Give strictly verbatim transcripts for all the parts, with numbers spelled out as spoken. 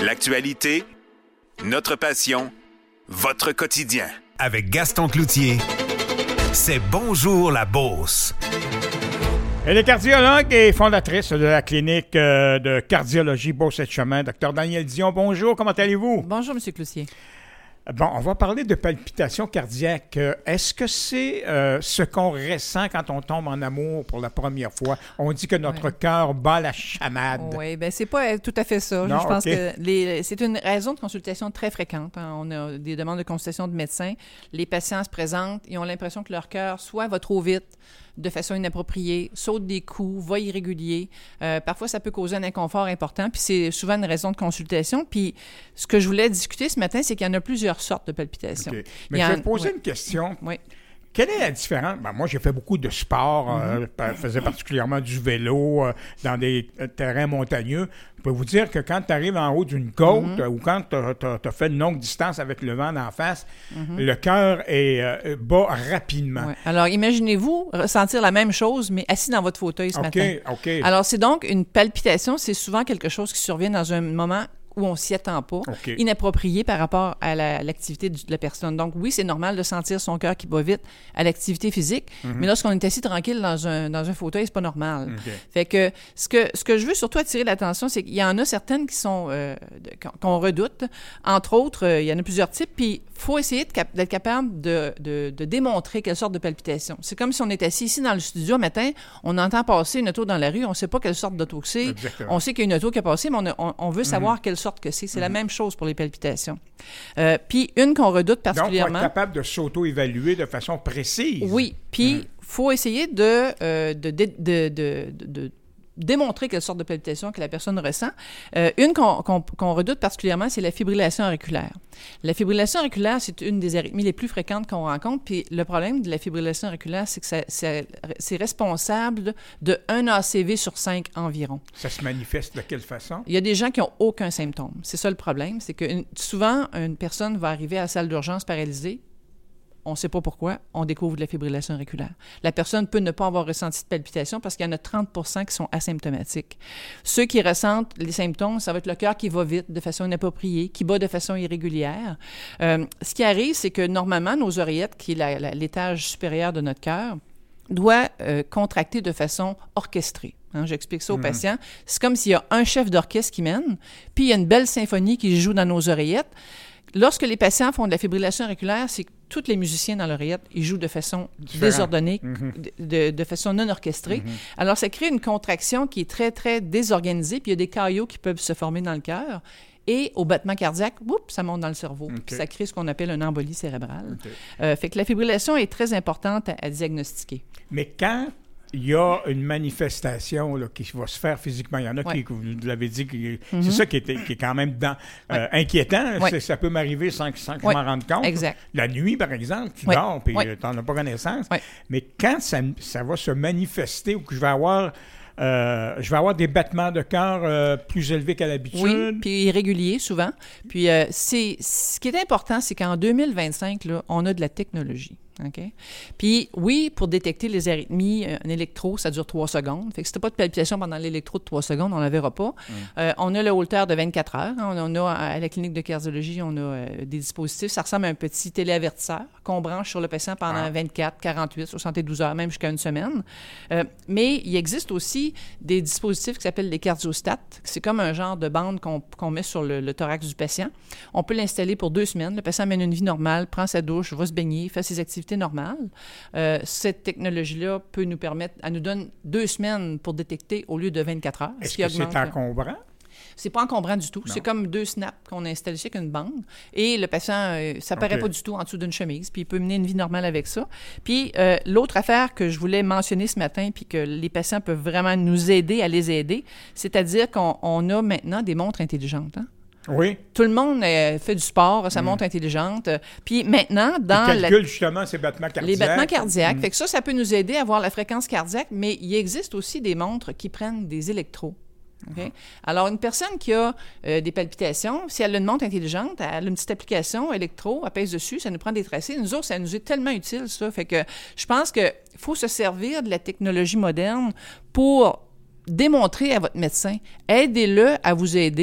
L'actualité, notre passion, votre quotidien. Avec Gaston Cloutier, c'est Bonjour la Beauce. Elle est cardiologue et fondatrice de la clinique de cardiologie Beauce-et-Chemin. Docteur Danielle Dion, bonjour, comment allez-vous? Bonjour, M. Cloutier. Bon, on va parler de palpitations cardiaques. Est-ce que c'est euh, ce qu'on ressent quand on tombe en amour pour la première fois? On dit que notre oui. cœur bat la chamade. Oui, bien, c'est pas tout à fait ça. Non, Je pense okay. que les, c'est une raison de consultation très fréquente. Hein. On a des demandes de consultation de médecins. Les patients se présentent, ils ont l'impression que leur cœur soit va trop vite, de façon inappropriée, saute des coups, va irrégulier. Euh, parfois, ça peut causer un inconfort important, puis c'est souvent une raison de consultation. Puis ce que je voulais discuter ce matin, c'est qu'il y en a plusieurs sortes de palpitations. Okay. Mais je vais te poser oui. une question. Oui. Quelle est la différence? Ben, moi, j'ai fait beaucoup de sport, mm-hmm. euh, je faisais particulièrement du vélo euh, dans des euh, terrains montagneux. Je peux vous dire que quand tu arrives en haut d'une côte mm-hmm. euh, ou quand tu as fait une longue distance avec le vent d'en face, mm-hmm. le cœur est euh, bas rapidement. Ouais. Alors, imaginez-vous ressentir la même chose, mais assis dans votre fauteuil ce okay, matin. OK, OK. Alors, c'est donc une palpitation, c'est souvent quelque chose qui survient dans un moment où on s'y attend pas, okay. inapproprié par rapport à la, l'activité de la personne. Donc oui, c'est normal de sentir son cœur qui bat vite à l'activité physique, mm-hmm. mais lorsqu'on est assis tranquille dans un, dans un fauteuil, c'est pas normal. Okay. Fait que ce, que ce que je veux surtout attirer l'attention, c'est qu'il y en a certaines qui sont euh, qu'on redoute. Entre autres, euh, il y en a plusieurs types, puis il faut essayer de cap- d'être capable de, de, de démontrer quelle sorte de palpitation. C'est comme si on est assis ici dans le studio un matin, on entend passer une auto dans la rue, on ne sait pas quelle sorte d'auto que c'est. Exactement. On sait qu'il y a une auto qui a passé, mais on, a, on, on veut savoir mm-hmm. quelle sorte que c'est. C'est mm-hmm. la même chose pour les palpitations. Euh, puis une qu'on redoute particulièrement... Donc, il faut être capable de s'auto-évaluer de façon précise. Oui, puis il mm. faut essayer de, euh, de, de, de, de, de, de démontrer quelle sorte de palpitation que la personne ressent. Euh, une qu'on, qu'on, qu'on redoute particulièrement, c'est la fibrillation auriculaire. La fibrillation auriculaire, c'est une des arythmies les plus fréquentes qu'on rencontre. Puis le problème de la fibrillation auriculaire, c'est que ça, ça, c'est responsable de un A C V sur cinq environ. Ça se manifeste de quelle façon? Il y a des gens qui n'ont aucun symptôme. C'est ça le problème. C'est que une, souvent, une personne va arriver à la salle d'urgence paralysée. On ne sait pas pourquoi, on découvre de la fibrillation auriculaire. La personne peut ne pas avoir ressenti de palpitation parce qu'il y en a trente pour cent qui sont asymptomatiques. Ceux qui ressentent les symptômes, ça va être le cœur qui va vite de façon inappropriée, qui bat de façon irrégulière. Euh, ce qui arrive, c'est que normalement, nos oreillettes, qui est la, la, l'étage supérieur de notre cœur, doit euh, contracter de façon orchestrée. Hein, j'explique ça aux mmh. patients. C'est comme s'il y a un chef d'orchestre qui mène, puis il y a une belle symphonie qui joue dans nos oreillettes. Lorsque les patients font de la fibrillation auriculaire, c'est que tous les musiciens dans l'oreillette, ils jouent de façon Différent. désordonnée, mm-hmm. de, de, de façon non orchestrée. Mm-hmm. Alors, ça crée une contraction qui est très, très désorganisée, puis il y a des caillots qui peuvent se former dans le cœur. Et au battement cardiaque, oups, ça monte dans le cerveau. Okay. Ça crée ce qu'on appelle une embolie cérébrale. Okay. Euh, fait que la fibrillation est très importante à, à diagnostiquer. Mais quand il y a une manifestation là, qui va se faire physiquement. Il y en a ouais. qui, vous l'avez dit, qui, mm-hmm. c'est ça qui est, qui est quand même dans, euh, ouais. inquiétant. Ouais. Ça peut m'arriver sans, sans que ouais. je m'en rende compte. Exact. La nuit, par exemple, tu ouais. dors et ouais. tu n'en as pas connaissance. Ouais. Mais quand ça, ça va se manifester ou que je vais avoir... Euh, je vais avoir des battements de cœur euh, plus élevés qu'à l'habitude. Oui, puis irréguliers souvent. Puis euh, c'est, ce qui est important, c'est qu'en deux mille vingt-cinq, là, on a de la technologie. OK? Puis oui, pour détecter les arythmies, un électro, ça dure trois secondes. Fait que si tu n'as pas de palpitation pendant l'électro de trois secondes, on ne la verra pas. Mm. Euh, on a le Holter de vingt-quatre heures. On, on a, à la clinique de cardiologie, on a euh, des dispositifs. Ça ressemble à un petit téléavertisseur qu'on branche sur le patient pendant ah. vingt-quatre, quarante-huit, soixante-douze heures, même jusqu'à une semaine. Euh, mais il existe aussi des dispositifs qui s'appellent les cardiostats. C'est comme un genre de bande qu'on, qu'on met sur le, le thorax du patient. On peut l'installer pour deux semaines. Le patient mène une vie normale, prend sa douche, va se baigner, fait ses activités normale. Euh, cette technologie-là peut nous permettre, elle nous donne deux semaines pour détecter au lieu de vingt-quatre heures. Est-ce que c'est encombrant? C'est pas encombrant du tout. Non. C'est comme deux snaps qu'on a installés avec une bande. Et le patient, euh, ça paraît okay. pas du tout en dessous d'une chemise. Puis il peut mener une vie normale avec ça. Puis euh, l'autre affaire que je voulais mentionner ce matin, puis que les patients peuvent vraiment nous aider à les aider, c'est-à-dire qu'on on a maintenant des montres intelligentes. Hein? Oui. Tout le monde euh, fait du sport, sa mmh. montre intelligente. Puis maintenant, dans... Il calcule la... justement ces battements cardiaques. Les battements cardiaques. Mmh. Fait que ça, ça peut nous aider à voir la fréquence cardiaque, mais il existe aussi des montres qui prennent des électros. Okay? Alors, une personne qui a euh, des palpitations, si elle a une montre intelligente, elle a une petite application électro, elle pèse dessus, ça nous prend des tracés. Nous autres, ça nous est tellement utile, ça. Fait que je pense qu'il faut se servir de la technologie moderne pour démontrer à votre médecin, aidez-le à vous aider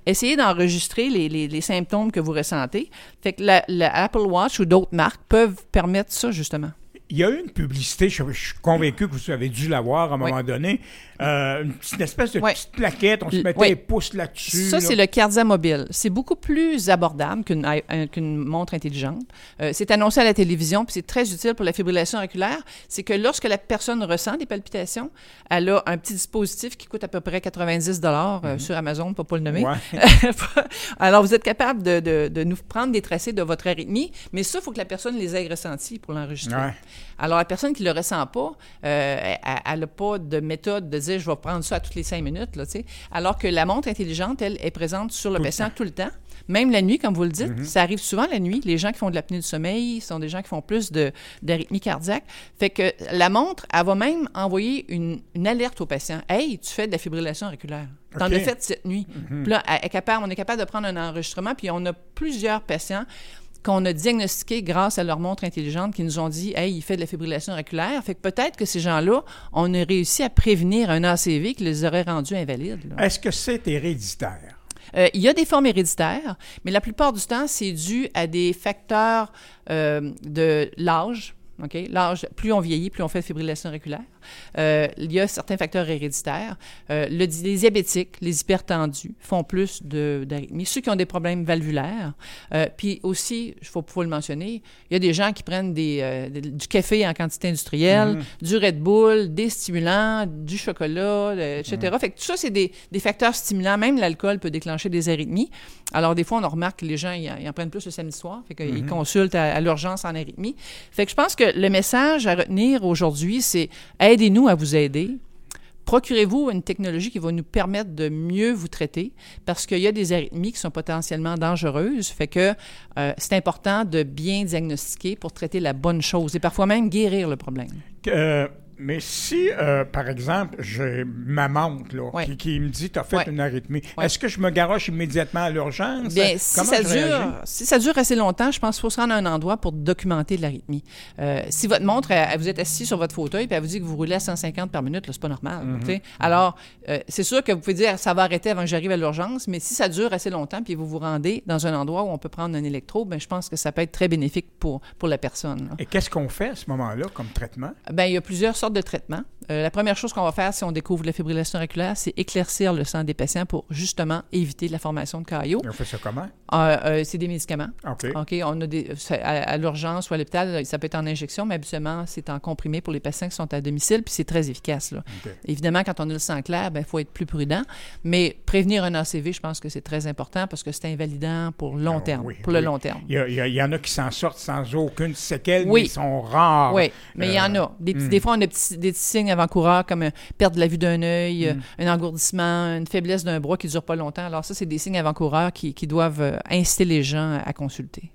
essayez d'enregistrer les, les, les symptômes que vous ressentez. Fait que la, la Apple Watch ou d'autres marques peuvent permettre ça, justement. Il y a eu une publicité, je, je suis convaincu que vous avez dû la voir à un moment oui. donné, euh, une, petite, une espèce de oui. petite plaquette, on se mettait oui. les pouces là-dessus. Ça, là. c'est le Kardia Mobile. C'est beaucoup plus abordable qu'une, qu'une montre intelligente. Euh, c'est annoncé à la télévision, puis c'est très utile pour la fibrillation auriculaire. C'est que lorsque la personne ressent des palpitations, elle a un petit dispositif qui coûte à peu près quatre-vingt-dix dollars mm-hmm. euh, sur Amazon, pour ne pas le nommer. Ouais. Alors, vous êtes capable de, de, de nous prendre des tracés de votre arythmie, mais ça, il faut que la personne les ait ressentis pour l'enregistrer. Ouais. Alors, la personne qui ne le ressent pas, euh, elle n'a pas de méthode de dire « je vais prendre ça à toutes les cinq minutes ». Là, alors que la montre intelligente, elle, est présente sur le tout patient le tout le temps. Même la nuit, comme vous le dites, mm-hmm. ça arrive souvent la nuit. Les gens qui font de l'apnée du sommeil sont des gens qui font plus de, d'arythmie cardiaque. Fait que la montre, elle va même envoyer une, une alerte au patient. « Hey, tu fais de la fibrillation auriculaire. T'en okay. as fait cette nuit. Mm-hmm. » Puis là, elle est capable, on est capable de prendre un enregistrement, puis on a plusieurs patients qu'on a diagnostiqués grâce à leur montre intelligente qui nous ont dit « Hey, il fait de la fibrillation auriculaire. » Fait que peut-être que ces gens-là, on a réussi à prévenir un A C V qui les aurait rendus invalides. Là. Est-ce que c'est héréditaire? Euh, il y a des formes héréditaires, mais la plupart du temps, c'est dû à des facteurs euh, de l'âge. Okay? L'âge, plus on vieillit, plus on fait de fibrillation auriculaire. Euh, il y a certains facteurs héréditaires. Euh, le, les diabétiques, les hypertendus font plus de, d'arythmie. Ceux qui ont des problèmes valvulaires. Euh, puis aussi, il faut, faut le mentionner, il y a des gens qui prennent des, euh, du café en quantité industrielle, mm-hmm. du Red Bull, des stimulants, du chocolat, euh, et cetera. Mm-hmm. Fait que tout ça, c'est des, des facteurs stimulants. Même l'alcool peut déclencher des arythmies. Alors, des fois, on remarque que les gens, ils, ils en prennent plus le samedi soir. Fait qu'ils mm-hmm. consultent à, à l'urgence en arythmie. Fait que je pense que le message à retenir aujourd'hui, c'est aidez-nous à vous aider. Procurez-vous une technologie qui va nous permettre de mieux vous traiter parce qu'il y a des arythmies qui sont potentiellement dangereuses. Fait que euh, c'est important de bien diagnostiquer pour traiter la bonne chose et parfois même guérir le problème. Euh, mais si, euh, par exemple, j'ai ma montre là, ouais. qui, qui me dit « tu as fait ouais. une arythmie ouais. », est-ce que je me garoche immédiatement à l'urgence? Bien, si ça, dure, si ça dure assez longtemps, je pense qu'il faut se rendre à un endroit pour documenter l'arythmie. Euh, si votre montre, elle, elle, vous êtes assis sur votre fauteuil et elle vous dit que vous roulez à cent cinquante par minute, là, c'est pas normal. Mm-hmm. Alors, euh, c'est sûr que vous pouvez dire « ça va arrêter avant que j'arrive à l'urgence », mais si ça dure assez longtemps puis vous vous rendez dans un endroit où on peut prendre un électro, bien, je pense que ça peut être très bénéfique pour, pour la personne. Là. Et qu'est-ce qu'on fait à ce moment-là comme traitement? Bien, il y a plusieurs sortes de traitements. Euh, la première chose qu'on va faire si on découvre la fibrillation auriculaire, c'est éclaircir le sang des patients pour justement éviter la formation de caillots. Et on fait ça comment? Euh, euh, c'est des médicaments. OK. OK. On a des, à, à l'urgence ou à l'hôpital, ça peut être en injection, mais habituellement, c'est en comprimé pour les patients qui sont à domicile, puis c'est très efficace. Là. Okay. Évidemment, quand on a le sang clair, il faut être plus prudent, mais prévenir un A C V, je pense que c'est très important parce que c'est invalidant pour long terme, oh, oui, pour oui. le long terme. Il y, a, il, y a, il y en a qui s'en sortent sans aucune séquelle, oui. mais ils sont rares. Oui, mais euh, il y en a. Des, petits, hmm. des fois, on a petits, des petits signes avant-coureurs comme euh, perdre la vue d'un œil, mm. un engourdissement, une faiblesse d'un bras qui ne dure pas longtemps. Alors ça, c'est des signes avant-coureurs qui, qui doivent euh, inciter les gens à consulter.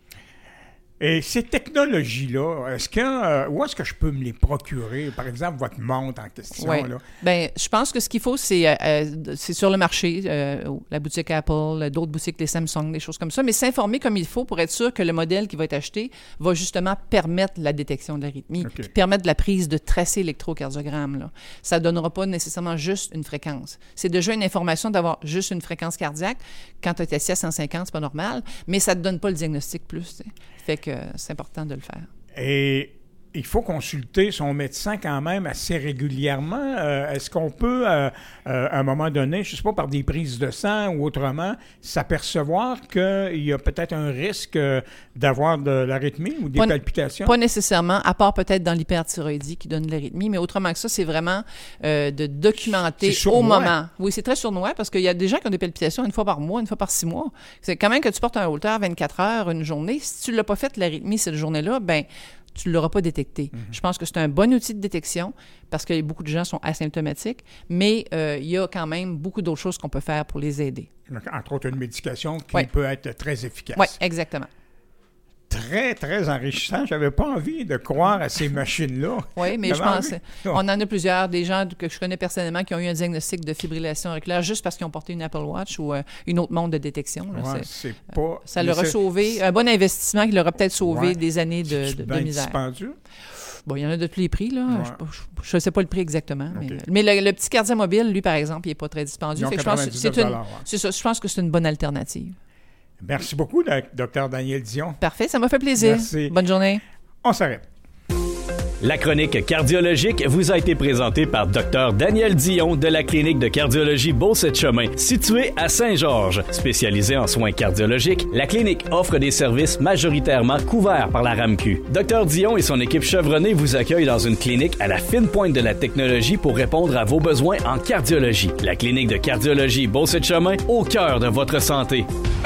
Et ces technologies-là, est-ce que, euh, où est-ce que je peux me les procurer? Par exemple, votre montre en question. Oui. Là. Bien, je pense que ce qu'il faut, c'est, euh, c'est sur le marché, euh, la boutique Apple, d'autres boutiques, les Samsung, des choses comme ça, mais s'informer comme il faut pour être sûr que le modèle qui va être acheté va justement permettre la détection de l'arythmie, okay. puis permettre la prise de tracé électrocardiogramme. Là. Ça ne donnera pas nécessairement juste une fréquence. C'est déjà une information d'avoir juste une fréquence cardiaque. Quand tu es assis à cent cinquante, c'est pas normal, mais ça ne te donne pas le diagnostic plus. T'sais. Fait que c'est important de le faire. Et il faut consulter son médecin quand même assez régulièrement. Euh, est-ce qu'on peut, euh, euh, à un moment donné, je ne sais pas, par des prises de sang ou autrement, s'apercevoir qu'il y a peut-être un risque euh, d'avoir de l'arythmie ou des pas, palpitations? Pas nécessairement, à part peut-être dans l'hyperthyroïdie qui donne de l'arythmie, mais autrement que ça, c'est vraiment euh, de documenter au moment. Oui, c'est très sournois parce qu'il y a des gens qui ont des palpitations une fois par mois, une fois par six mois. C'est quand même que tu portes un holter vingt-quatre heures, une journée. Si tu ne l'as pas fait, l'arythmie, cette journée-là, bien, tu ne l'auras pas détecté. Mm-hmm. Je pense que c'est un bon outil de détection parce que beaucoup de gens sont asymptomatiques, mais euh, il y a quand même beaucoup d'autres choses qu'on peut faire pour les aider. Donc, entre autres, une médication qui oui. peut être très efficace. Oui, exactement. Très, très enrichissant. Je n'avais pas envie de croire à ces machines-là. Oui, mais je pense on en a plusieurs, des gens que je connais personnellement qui ont eu un diagnostic de fibrillation auriculaire juste parce qu'ils ont porté une Apple Watch ou euh, une autre montre de détection. Là. Ouais, c'est, c'est pas... Ça leur a sauvé, un bon investissement qui leur a peut-être sauvé ouais. des années de, de, de misère. Dispendieux? Bon, il y en a de tous les prix, là. Ouais. Je ne sais pas le prix exactement. Okay. Mais, mais le, le petit Cardiamobile, lui, par exemple, il n'est pas très dispendieux. Fait que je pense que c'est, une, ouais. c'est ça. Je pense que c'est une bonne alternative. Merci beaucoup, docteur Daniel Dion. Parfait, ça m'a fait plaisir. Merci. Bonne journée. On s'arrête. La chronique cardiologique vous a été présentée par docteur Daniel Dion de la clinique de cardiologie Beauce-Chemin, située à Saint-Georges. Spécialisée en soins cardiologiques, la clinique offre des services majoritairement couverts par la R A M Q. docteur Dion et son équipe chevronnée vous accueillent dans une clinique à la fine pointe de la technologie pour répondre à vos besoins en cardiologie. La clinique de cardiologie Beauce-Chemin, au cœur de votre santé.